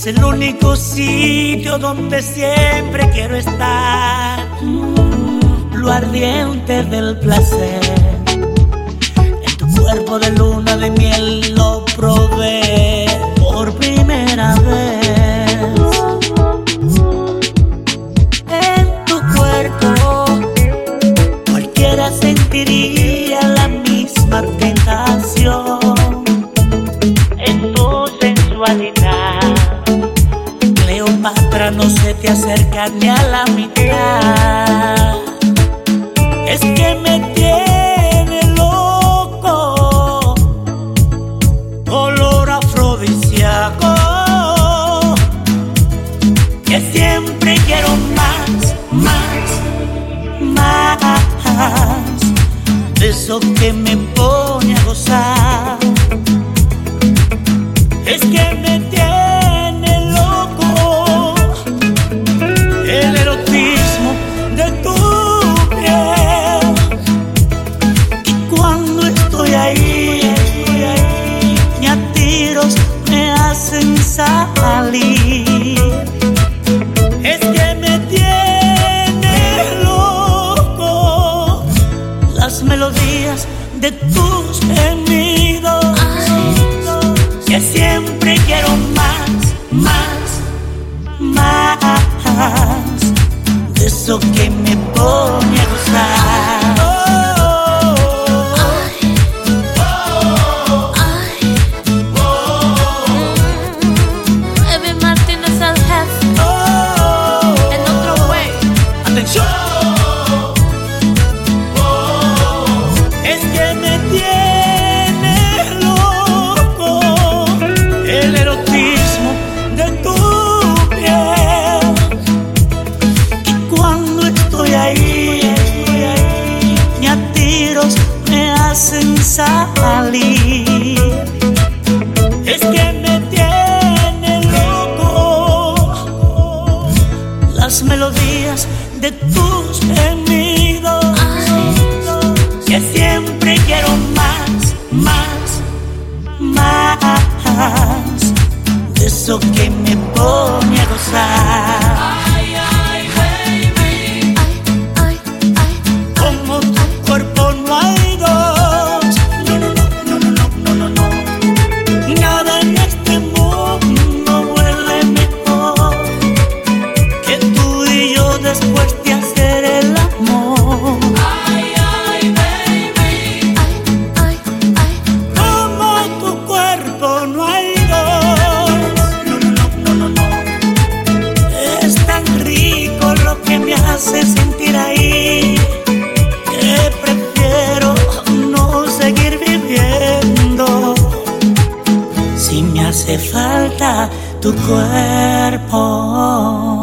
el único sitio donde siempre quiero estar. Lo ardiente del placer, en tu cuerpo de luna de miel lo probé por primera vez. En tu cuerpo cualquiera sentiría la misma tentación. En tu sensualidad, Cleopatra, no se te acerca ni a la mitad. Es que me tiene loco, olor afrodisíaco, que siempre quiero más, más, más, de eso que me pone a gozar. Es que me tiene loco el erotismo de tu piel. Y cuando estoy ahí, ni a tiros me hacen salir. Es que me tiene loco las melodías de tus gemidos. Que siempre quiero más, más, más, de eso que me pone a gozar. Baby Martin es el jefe. En otro way. Atención. Es que me tiene loco el erotismo de tu piel. Y cuando estoy ahí, ni a tiros me hacen salir. Es que me tiene loco las melodías de tus gemidos. Que siempre quiero más, más, más, de eso que me pone a gozar. Como tu cuerpo no hay dos. No, no, no, no, no, no, no, no. Nada en este mundo huele mejor que tú y yo después de hacer el amor. Como tu cuerpo no hay dos. No, no, no, no, no. Es tan rico lo que me hace sentir ahí, que prefiero no seguir viviendo si me hace falta tu cuerpo.